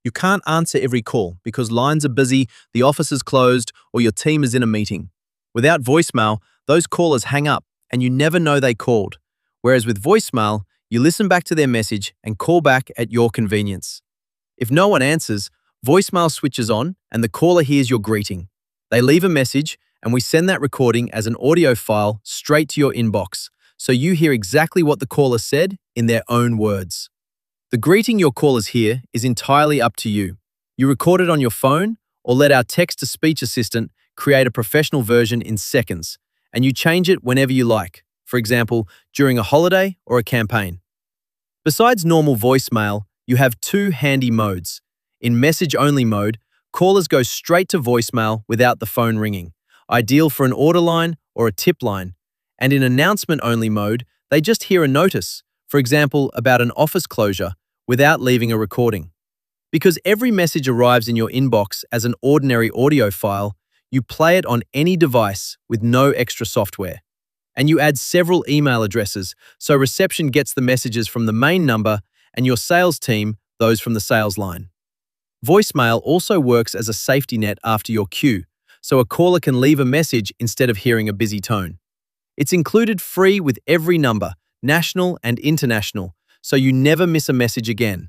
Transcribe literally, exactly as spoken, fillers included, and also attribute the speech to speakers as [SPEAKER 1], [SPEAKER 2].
[SPEAKER 1] You can't answer every call because lines are busy, the office is closed, or your team is in a meeting. Without voicemail, those callers hang up and you never know they called. Whereas with voicemail, you listen back to their message and call back at your convenience. If no one answers, voicemail switches on and the caller hears your greeting. They leave a message and we send that recording as an audio file straight to your inbox, so you hear exactly what the caller said in their own words. The greeting your callers hear is entirely up to you. You record it on your phone or let our text-to-speech assistant create a professional version in seconds, and you change it whenever you like, for example, during a holiday or a campaign. Besides normal voicemail, you have two handy modes. In message-only mode, callers go straight to voicemail without the phone ringing, ideal for an order line or a tip line. And in announcement-only mode, they just hear a notice, for example, about an office closure, without leaving a recording. Because every message arrives in your inbox as an ordinary audio file, you play it on any device with no extra software. And you add several email addresses, so reception gets the messages from the main number and your sales team those from the sales line. Voicemail also works as a safety net after your queue, so a caller can leave a message instead of hearing a busy tone. It's included free with every number, national and international, so you never miss a message again.